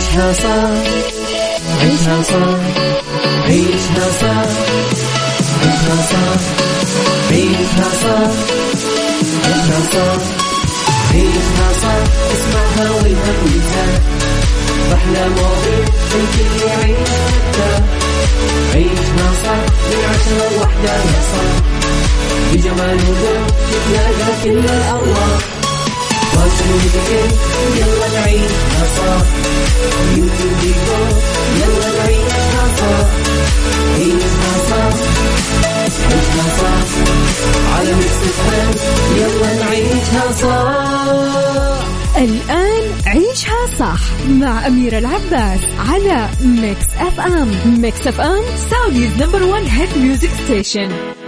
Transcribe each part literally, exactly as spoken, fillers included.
عيشها صح عيشها صح عيشها صح عيشها صح عيشها صح عيشها صح عيشها صح اسمعها والهم ينزاح أحلى مواضيع الكل يعيش مرتاح عيشها صح من عشرة لوحدة يا صاح بجمال وذوق تتلاقى كل الأرواح فاشل واتيكيت يلا نعيشها صح بيوتي وديكور يلا نعيشها صح عيشها صح عيشها صح على ميكس اف ام يلا نعيشها صح. الآن عيشها صح مع أميرة العباس على ميكس اف ام. ميكس اف ام سعوديز نمبر ون هيت ميوزك ستيشن.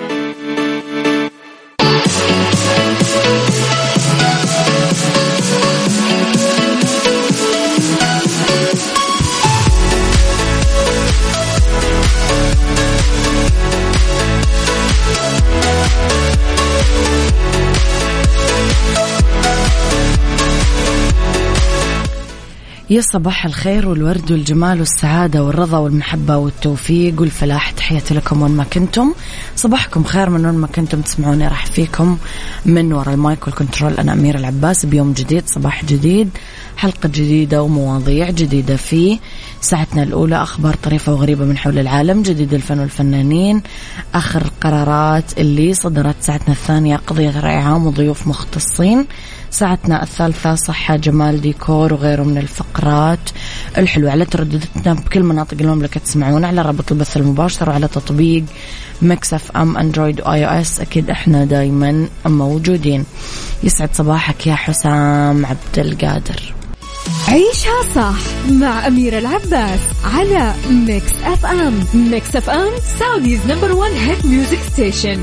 يا صباح الخير والورد والجمال والسعادة والرضا والمحبة والتوفيق والفلاح، تحياتي لكم وين ما كنتم. صباحكم خير من وين ما كنتم تسمعوني. راح فيكم من وراء المايك والكنترول أنا أميرة العباس بيوم جديد، صباح جديد، حلقة جديدة ومواضيع جديدة. في ساعتنا الأولى أخبار طريفة وغريبة من حول العالم، جديد الفن والفنانين، آخر القرارات اللي صدرت. ساعتنا الثانية قضية رأي عام وضيوف مختصين. ساعتنا الثالثة صحة جمال ديكور وغيره من الفقرات الحلوة. على ترددتنا بكل مناطق المملكة تسمعونا على رابط البث المباشر وعلى تطبيق ميكس اف ام اندرويد واي او اس. اكيد احنا دايما موجودين. يسعد صباحك يا حسام عبد القادر. عيشها صح مع أميرة العباس على ميكس اف ام. ميكس اف ام سعوديز نمبر ون هيت ميوزك ستيشن.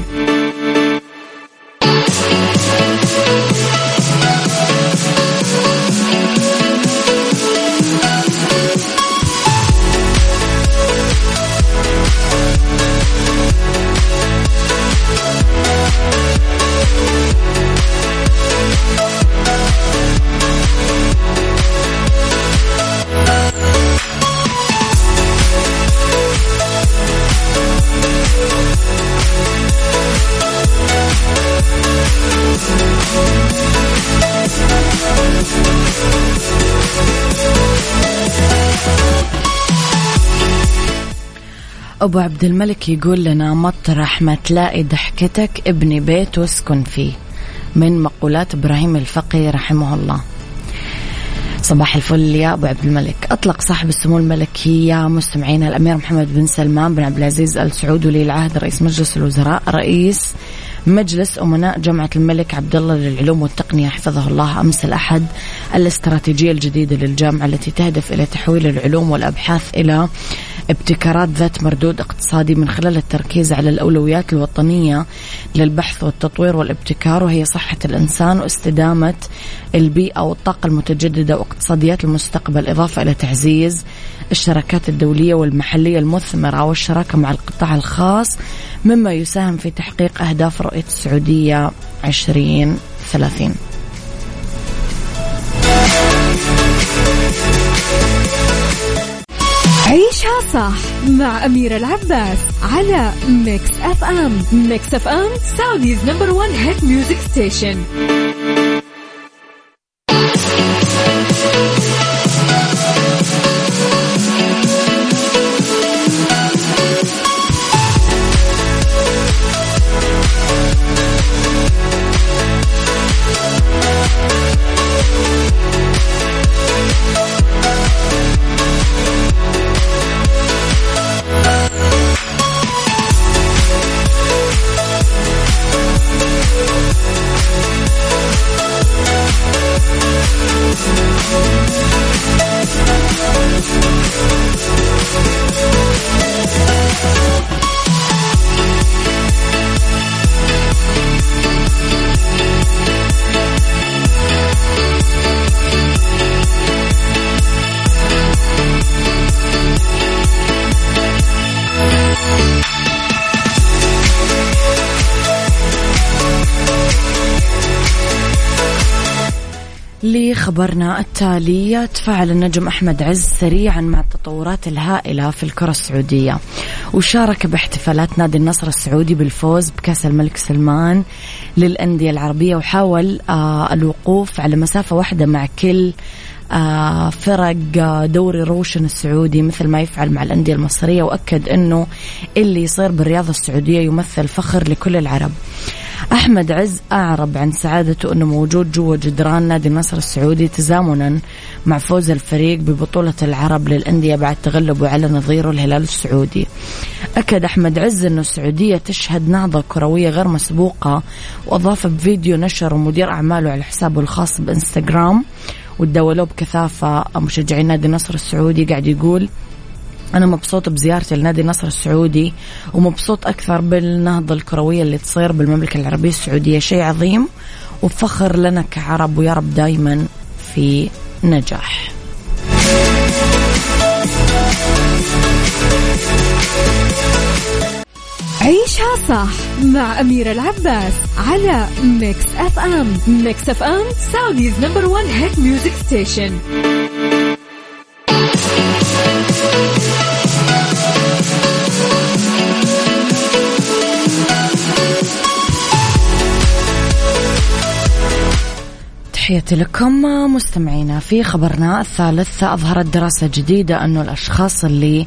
أبو عبد الملك يقول لنا مطرح ما تلاقي ضحكتك ابني بيت واسكن فيه، من مقولات إبراهيم الفقي رحمه الله. صباح الفل يا أبو عبد الملك. أطلق صاحب السمو الملكي يا مستمعين الأمير محمد بن سلمان بن عبد العزيز آل سعود ولي العهد رئيس مجلس الوزراء رئيس مجلس أمناء جامعة الملك عبد الله للعلوم والتقنية حفظه الله أمس الأحد الاستراتيجية الجديدة للجامعة التي تهدف إلى تحويل العلوم والأبحاث إلى ابتكارات ذات مردود اقتصادي من خلال التركيز على الأولويات الوطنية للبحث والتطوير والابتكار، وهي صحة الإنسان واستدامة البيئة والطاقة المتجددة واقتصاديات المستقبل، إضافة إلى تعزيز الشراكات الدولية والمحلية المثمرة والشراكة مع القطاع الخاص، مما يساهم في تحقيق أهداف رؤية السعودية عشرين ثلاثين. عيشها صح مع أميرة العباس على ميكس اف ام. ميكس اف ام سعوديز نمبر ون هيت ميوزك ستيشن. خبرنا التالي، تفاعل النجم أحمد عز سريعا مع التطورات الهائلة في الكرة السعودية، وشارك باحتفالات نادي النصر السعودي بالفوز بكأس الملك سلمان للأندية العربية، وحاول آه الوقوف على مسافة واحدة مع كل آه فرق دوري روشن السعودي مثل ما يفعل مع الأندية المصرية، وأكد أنه اللي يصير بالرياضة السعودية يمثل فخر لكل العرب. أحمد عز أعرب عن سعادته أنه موجود جوا جدران نادي النصر السعودي تزامنا مع فوز الفريق ببطولة العرب للأندية بعد تغلبه على نظيره الهلال السعودي. أكد أحمد عز أنه السعودية تشهد نهضة كروية غير مسبوقة، وأضاف بفيديو نشر مدير أعماله على حسابه الخاص بإنستغرام وتداولوه بكثافة مشجعين نادي النصر السعودي، قاعد يقول: أنا مبسوط بزيارتي لنادي النصر السعودي، ومبسوط أكثر بالنهضة الكروية اللي تصير بالمملكة العربية السعودية، شيء عظيم وفخر لنا كعرب، ويا رب دايما في نجاح. عيشها صح مع أميرة العباس على ميكس أف أم. ميكس أف أم سعوديز نمبر وان هيت ميوزك ستيشن. تحياتي لكم مستمعينا. في خبرنا الثالث، أظهرت دراسة جديدة أنه الأشخاص اللي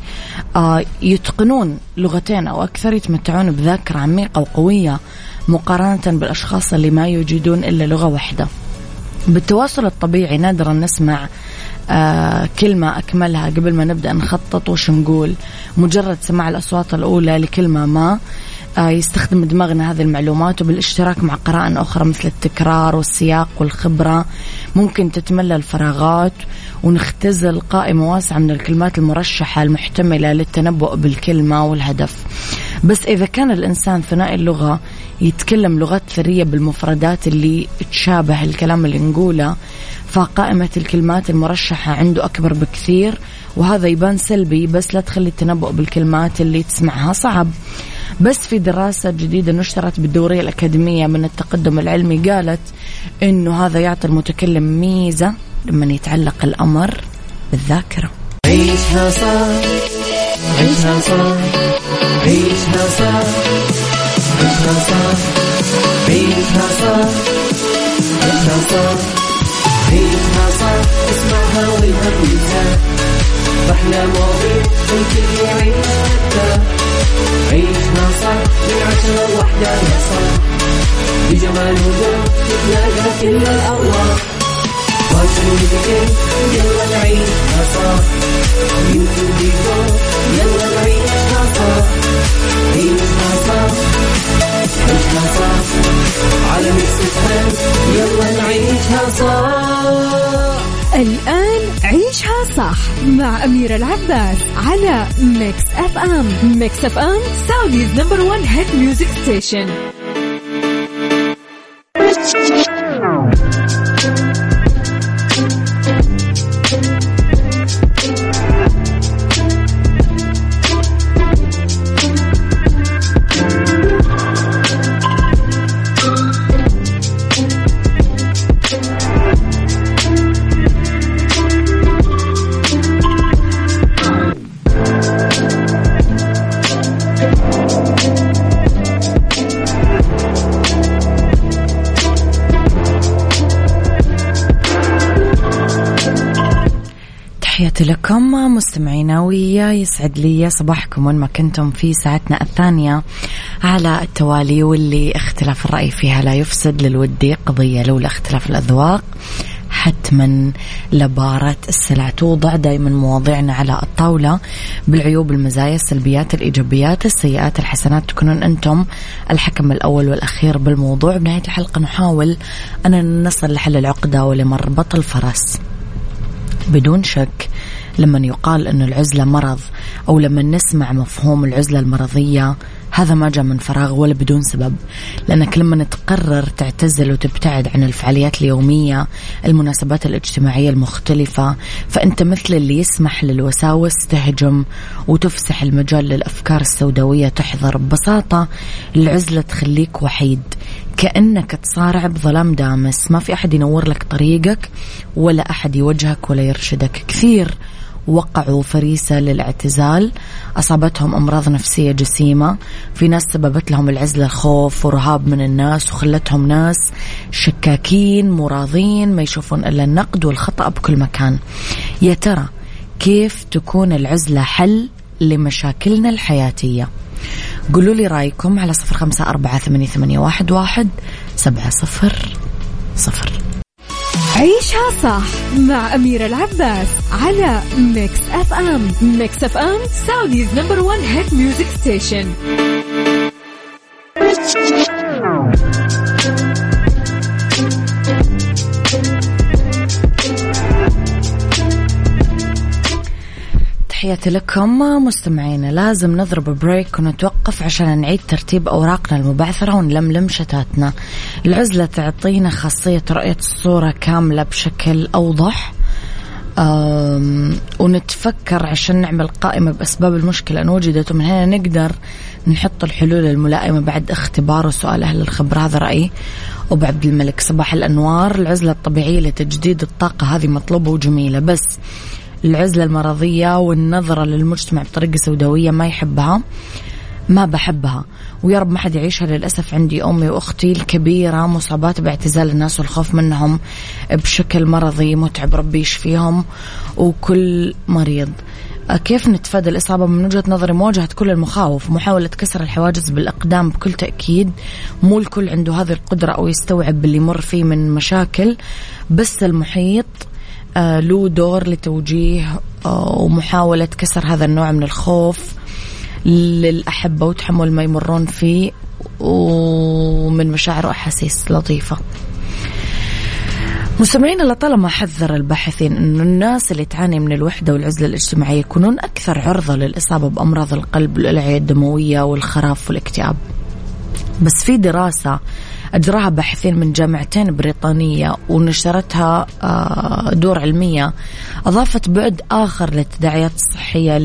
يتقنون لغتين أو أكثر يتمتعون بذاكرة عميقة وقوية مقارنة بالأشخاص اللي ما يجيدون إلا لغة واحدة. بالتواصل الطبيعي نادرا نسمع آه كلمة أكملها قبل ما نبدأ نخطط وش نقول. مجرد سماع الأصوات الأولى لكلمة ما آه يستخدم دماغنا هذه المعلومات، وبالاشتراك مع قراءة أخرى مثل التكرار والسياق والخبرة ممكن تتملى الفراغات ونختزل قائمة واسعة من الكلمات المرشحة المحتملة للتنبؤ بالكلمة والهدف. بس إذا كان الإنسان ثنائي اللغة يتكلم لغات ثرية بالمفردات اللي تشابه الكلام اللي نقوله، فقائمة الكلمات المرشحة عنده أكبر بكثير، وهذا يبان سلبي، بس لا تخلي التنبؤ بالكلمات اللي تسمعها صعب. بس في دراسة جديدة نشرت بالدورية الأكاديمية من التقدم العلمي قالت إنه هذا يعطي المتكلم ميزة لما يتعلق الأمر بالذاكرة. عيشها صح، عيشها صح، عيشها صح، عيشها صح، عيشها صح، عيشها صح، عيشها صح، اسمعها والهم ينزاح، أحلى مواضيع الكل يعيش حتى عيشها صح من عشرة لوحدة يا صاح، بجمال وذوق تتلاقى كل الأرواح، فاشل وذكر يلا نعيشها صح، يمكن ديكور يلا نعيشها صح، عيشها صح، عيشها صح، على ميكس أف أم يلا نعيشها صح. الآن عيشها صح مع أميرة العباس على ميكس أف أم. ميكس أف أم سعوديز نمبر وان هيت ميوزك ستيشن. تحياتي لكم مستمعينا، ويا يسعد لي صباحكم وين ما كنتم في ساعتنا الثانية على التوالي، واللي اختلاف الرأي فيها لا يفسد للودي قضية، لولا اختلاف الأذواق حتما لبارة السلع. توضع دائما مواضيعنا على الطاولة بالعيوب، المزايا، السلبيات، الإيجابيات، السيئات، الحسنات، تكونون أنتم الحكم الأول والأخير بالموضوع. بنهاية الحلقة نحاول أن نصل لحل العقدة ولمربط الفرس. بدون شك لما يقال أن العزلة مرض، أو لما نسمع مفهوم العزلة المرضية، هذا ما جاء من فراغ ولا بدون سبب، لأنك لما تقرر تعتزل وتبتعد عن الفعاليات اليومية، المناسبات الاجتماعية المختلفة، فأنت مثل اللي يسمح للوساوس تهجم وتفسح المجال للأفكار السوداوية تحضر. ببساطة العزلة تخليك وحيد، كأنك تصارع بظلام دامس، ما في أحد ينور لك طريقك ولا أحد يوجهك ولا يرشدك. كثير وقعوا فريسة للاعتزال، أصابتهم أمراض نفسية جسيمة، في ناس سببت لهم العزلة الخوف ورهاب من الناس وخلتهم ناس شكاكين مراضين ما يشوفون إلا النقد والخطأ بكل مكان. يا ترى كيف تكون العزلة حل لمشاكلنا الحياتية؟ قولوا لي رأيكم على صفر خمسة أربعة ثمانية ثمانية واحد واحد سبعة صفر صفر. عيشها صح مع أميرة العباس على ميكس أف أم. ميكس أف أم سعوديز نمبر ون هيت ميوزك ستيشن. تحياتي لكم مستمعينا. لازم نضرب بريك ونتوقف عشان نعيد ترتيب أوراقنا المبعثرة ونلملم شتاتنا. العزلة تعطينا خاصية رؤية الصورة كاملة بشكل أوضح، ونتفكر عشان نعمل قائمة بأسباب المشكلة أن وجدت، ومن هنا نقدر نحط الحلول الملائمة بعد اختبار وسؤال أهل الخبرة. هذا رأيي أبو عبد الملك. صباح الأنوار. العزلة الطبيعية لتجديد الطاقة هذه مطلوبة وجميلة، بس العزلة المرضية والنظرة للمجتمع بطريقة سوداوية ما يحبها، ما بحبها، ويا رب ما حد يعيشها. للأسف عندي أمي وأختي الكبيرة مصابات باعتزال الناس والخوف منهم بشكل مرضي متعب، ربي يشفيهم وكل مريض. كيف نتفادى الإصابة؟ من وجهة نظري مواجهة كل المخاوف، محاولة كسر الحواجز بالإقدام بكل تأكيد. مو الكل عنده هذه القدرة أو يستوعب اللي يمر فيه من مشاكل، بس المحيط آه له دور لتوجيه آه ومحاولة كسر هذا النوع من الخوف للأحبة وتحمل ما يمرون فيه ومن مشاعر وأحاسيس لطيفة. مستمعين، لطالما حذر الباحثين أن الناس اللي تعاني من الوحدة والعزلة الاجتماعية يكونون أكثر عرضة للإصابة بأمراض القلب والأوعية الدموية والخراف والاكتئاب. بس في دراسة أجراها باحثين من جامعتين بريطانية ونشرتها دور علمية أضافت بعد آخر للتداعيات الصحية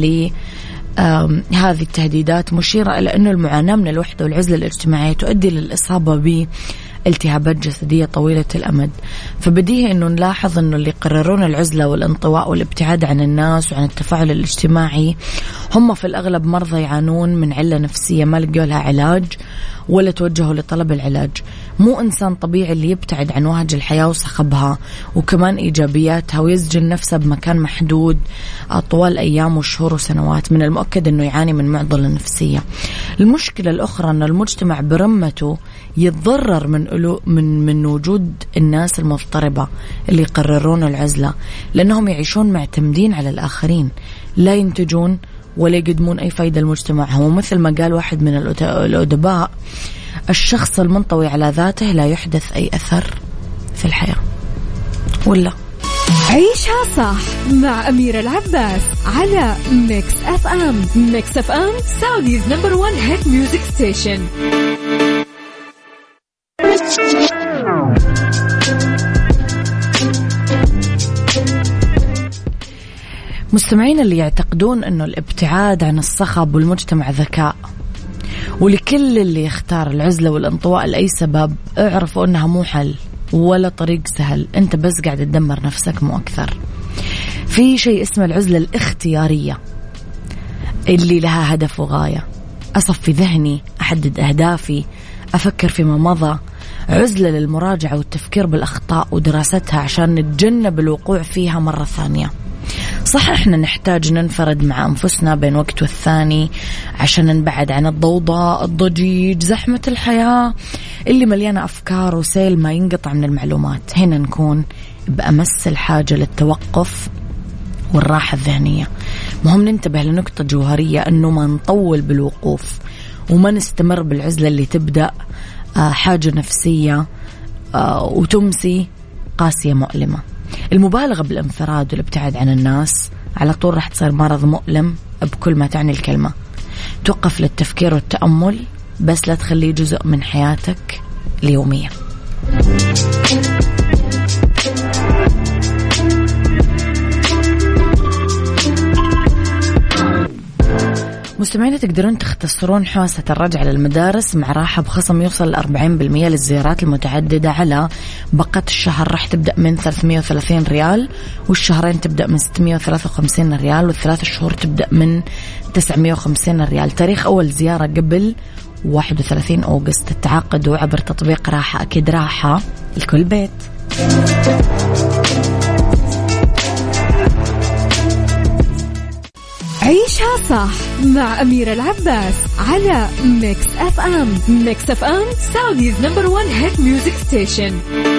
لهذه التهديدات، مشيرة إلى أن المعاناة من الوحدة والعزلة الاجتماعية تؤدي للإصابة ب التهابات جسدية طويلة الأمد. فبديهي أنه نلاحظ أنه اللي يقررون العزلة والانطواء والابتعاد عن الناس وعن التفاعل الاجتماعي هم في الأغلب مرضى يعانون من علة نفسية ما لقوا لها علاج ولا توجهوا لطلب العلاج. مو إنسان طبيعي اللي يبتعد عن وهج الحياة وصخبها وكمان إيجابياتها ويسجن نفسه بمكان محدود طوال أيام وشهور وسنوات. من المؤكد أنه يعاني من معضلة نفسية. المشكلة الأخرى أن المجتمع برمته يتضرر من من من وجود الناس المضطربة اللي يقررون العزلة، لأنهم يعيشون معتمدين على الآخرين، لا ينتجون ولا يقدمون أي فايدة لمجتمعهم. ومثل ما قال واحد من الأدباء، الشخص المنطوي على ذاته لا يحدث أي أثر في الحياة. ولا عيشها صح مع أميرة العباس على ميكس أف أم. ميكس أف أم سعوديز نمبر ون هيت ميوزك ستيشن. مستمعين اللي يعتقدون أنه الابتعاد عن الصخب والمجتمع ذكاء، ولكل اللي يختار العزلة والانطواء لأي سبب اعرفوا أنها مو حل ولا طريق سهل، أنت بس قاعد تدمر نفسك مو أكثر. في شيء اسمه العزلة الاختيارية اللي لها هدف وغاية. أصفي ذهني، أحدد أهدافي، أفكر فيما مضى. عزلة للمراجعة والتفكير بالأخطاء ودراستها عشان نتجنب الوقوع فيها مرة ثانية. صح إحنا نحتاج ننفرد مع أنفسنا بين وقت والثاني عشان نبعد عن الضوضاء، الضجيج، زحمة الحياة اللي مليانة أفكار وسيل ما ينقطع من المعلومات. هنا نكون بأمس الحاجة للتوقف والراحة الذهنية. مهم ننتبه لنقطة جوهرية، أنه ما نطول بالوقوف وما نستمر بالعزلة اللي تبدأ حاجة نفسية وتمسي قاسية مؤلمة. المبالغة بالانفراد والابتعاد عن الناس على طول راح تصير مرض مؤلم بكل ما تعني الكلمة. توقف للتفكير والتأمل، بس لا تخليه جزء من حياتك اليومية. مستمعين تقدرون تختصرون حوسة الرجعة للمدارس مع راحة بخصم يوصل لأربعين بالمئة للزيارات المتعددة على باقات الشهر. راح تبدأ من ثلاثمئة وثلاثين ريال، والشهرين تبدأ من ستمئة وثلاثة وخمسين ريال، والثلاث شهور تبدأ من تسعمئة وخمسين ريال. تاريخ أول زيارة قبل واحد وثلاثين أغسطس. التعاقدوا عبر تطبيق راحة. أكيد راحة لكل بيت. عيشها صح مع أميرة العباس على ميكس أف أم. ميكس أف أم سعوديز نمبر ون هيت ميوزك ستيشن.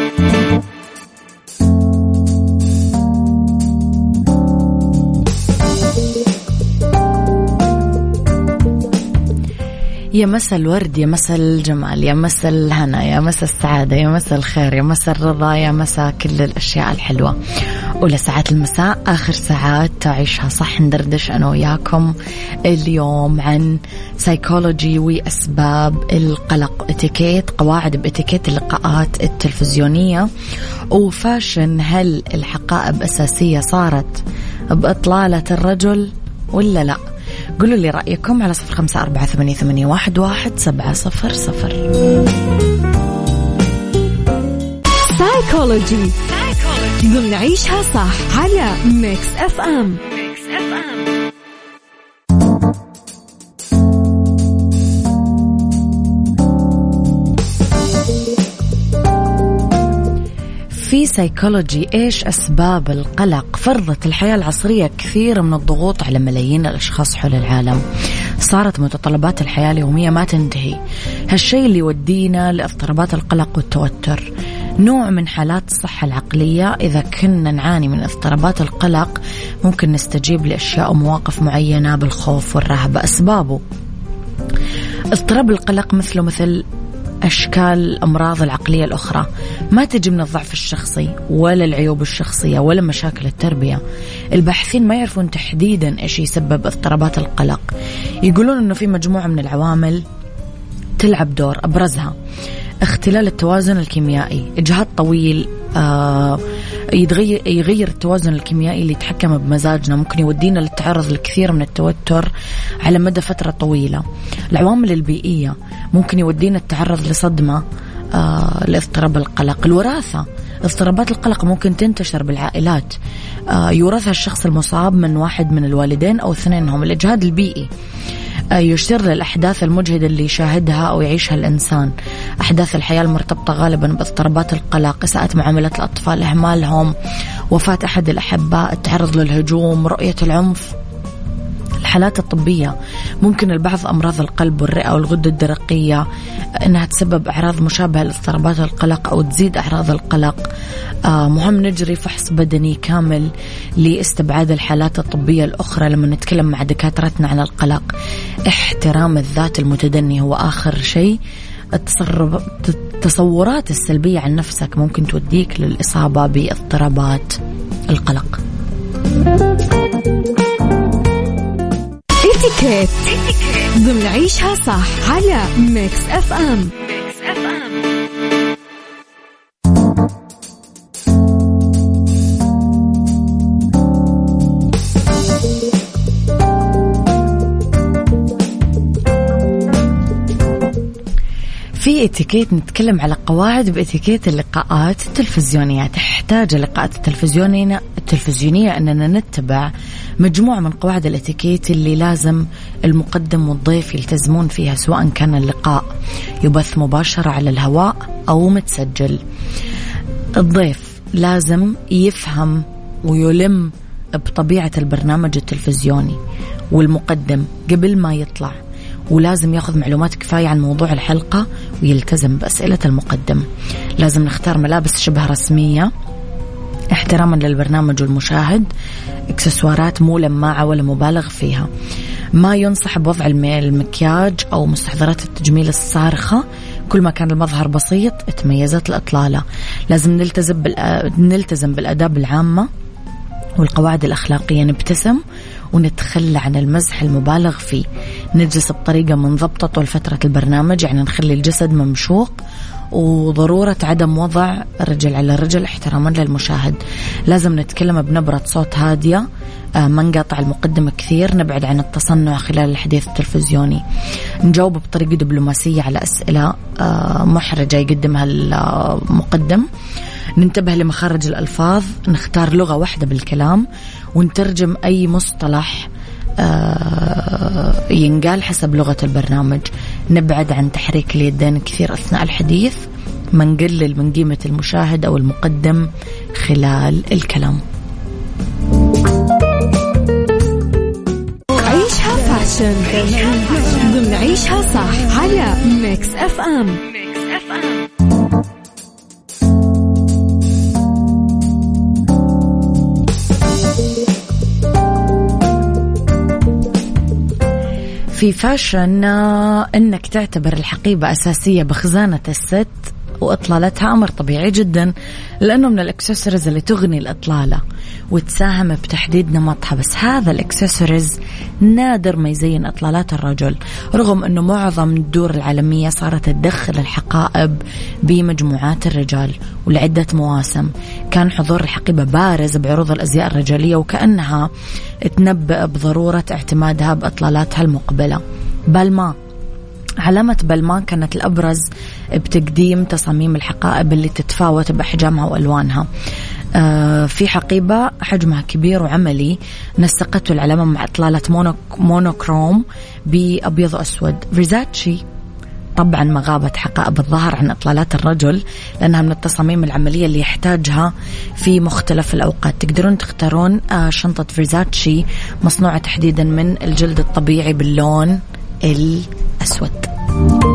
يا مسا الورد، يا مسا الجمال، يا مسا الهنا، يا مسا السعادة، يا مسا الخير، يا مسا الرضا، يا مسا كل الأشياء الحلوة. أولى ساعات المساء آخر ساعات تعيشها صح. ندردش أنا وياكم اليوم عن سايكولوجي وأسباب القلق، اتيكيت، قواعد باتيكيت اللقاءات التلفزيونية، وفاشن هل الحقائب أساسية صارت بإطلالة الرجل ولا لا؟ قولوا لي رأيكم على صفر خمسة أربعة ثمانية ثمانية واحد واحد سبعة صفر صفر. سايكولوجي ضمن عيشها صح على ميكس أف أم. في سايكولوجي إيش أسباب القلق؟ فرضت الحياة العصرية كثير من الضغوط على ملايين الأشخاص حول العالم. صارت متطلبات الحياة اليومية ما تنتهي. هالشيء اللي يودينا لاضطرابات القلق والتوتر، نوع من حالات الصحة العقلية. إذا كنا نعاني من اضطرابات القلق ممكن نستجيب لأشياء ومواقف معينة بالخوف والرهبة. أسبابه: اضطراب القلق مثله مثل أشكال الأمراض العقلية الأخرى، ما تجي من الضعف الشخصي ولا العيوب الشخصية ولا مشاكل التربية. الباحثين ما يعرفون تحديدا إيش يسبب اضطرابات القلق. يقولون إنه في مجموعة من العوامل تلعب دور، أبرزها اختلال التوازن الكيميائي، إجهاد طويل آه يتغير يغير التوازن الكيميائي اللي يتحكم بمزاجنا، ممكن يودينا للتعرض لكثير من التوتر على مدى فترة طويلة. العوامل البيئية ممكن يودينا التعرض لصدمة آه لاضطراب القلق. الوراثة، اضطرابات القلق ممكن تنتشر بالعائلات، آه يورثها الشخص المصاب من واحد من الوالدين أو اثنينهم. الإجهاد البيئي يشير للأحداث المجهدة اللي يشاهدها أو يعيشها الإنسان، أحداث الحياة المرتبطة غالبا باضطرابات القلق، إساءة معاملة الأطفال، إهمالهم، وفاة أحد الأحباء، التعرض للهجوم، رؤية العنف. الحالات الطبية ممكن البعض أمراض القلب والرئة والغدة الدرقية أنها تسبب أعراض مشابهة لاضطرابات القلق أو تزيد أعراض القلق. آه مهم نجري فحص بدني كامل لاستبعاد الحالات الطبية الأخرى لما نتكلم مع دكاترتنا عن القلق. احترام الذات المتدني هو آخر شيء. التصورات السلبية عن نفسك ممكن توديك للإصابة باضطرابات القلق. اتيكيت ضمن عيشها صح على ميكس أف أم. في اتيكيت نتكلم على قواعد باتيكيت اللقاءات التلفزيونية. تحتاج اللقاءات التلفزيونية التلفزيونية أننا نتبع مجموعة من قواعد الاتيكيت اللي لازم المقدم والضيف يلتزمون فيها، سواء كان اللقاء يبث مباشرة على الهواء أو متسجل. الضيف لازم يفهم ويلم بطبيعة البرنامج التلفزيوني والمقدم قبل ما يطلع، ولازم ياخذ معلومات كفاية عن موضوع الحلقة ويلتزم بأسئلة المقدم. لازم نختار ملابس شبه رسمية احتراما للبرنامج والمشاهد، اكسسوارات مو لماعة ولا مبالغ فيها. ما ينصح بوضع المكياج أو مستحضرات التجميل الصارخة، كل ما كان المظهر بسيط تميزت الإطلالة. لازم نلتزم بالأ... نلتزم بالآداب العامة والقواعد الأخلاقية، نبتسم ونتخلى عن المزح المبالغ فيه، نجلس بطريقة منضبطة طول فترة البرنامج، يعني نخلي الجسد ممشوق وضرورة عدم وضع رجل على رجل احتراما للمشاهد. لازم نتكلم بنبرة صوت هادية، ما نقاطع المقدم كثير، نبعد عن التصنع خلال الحديث التلفزيوني، نجاوب بطريقة دبلوماسية على أسئلة محرجة يقدمها المقدم، ننتبه لمخارج الألفاظ، نختار لغة واحدة بالكلام، ونترجم أي مصطلح ينقال حسب لغة البرنامج، نبعد عن تحريك اليدين كثير أثناء الحديث، ما نقلل من قيمة المشاهد أو المقدم خلال الكلام. عيشها فاشن ضمن عيشها صح على ميكس اف ام. في فاشن انك تعتبر الحقيبة اساسية بخزانة الست واطلالتها امر طبيعي جدا، لانه من الاكسسوارز اللي تغني الاطلالة وتساهم بتحديد نمطها. بس هذا الاكسسوارز نادر ما يزين اطلالات الرجل، رغم انه معظم الدور العالمية صارت تدخل الحقائب بمجموعات الرجال، ولعدة مواسم كان حضور الحقيبة بارز بعروض الازياء الرجالية، وكأنها تنبأ بضرورة اعتمادها باطلالاتها المقبلة. بالما علامة بالما كانت الأبرز بتقديم تصاميم الحقائب اللي تتفاوت بأحجامها وألوانها. آه في حقيبة حجمها كبير وعملي نسقته العلامة مع إطلالة مونو مونوكروم بأبيض وأسود. فيرزاتشي طبعا ما غابت حقائب الظهر عن إطلالات الرجل، لأنها من التصاميم العملية اللي يحتاجها في مختلف الأوقات. تقدرون تختارون آه شنطة فيرزاتشي مصنوعة تحديدا من الجلد الطبيعي باللون الأسود.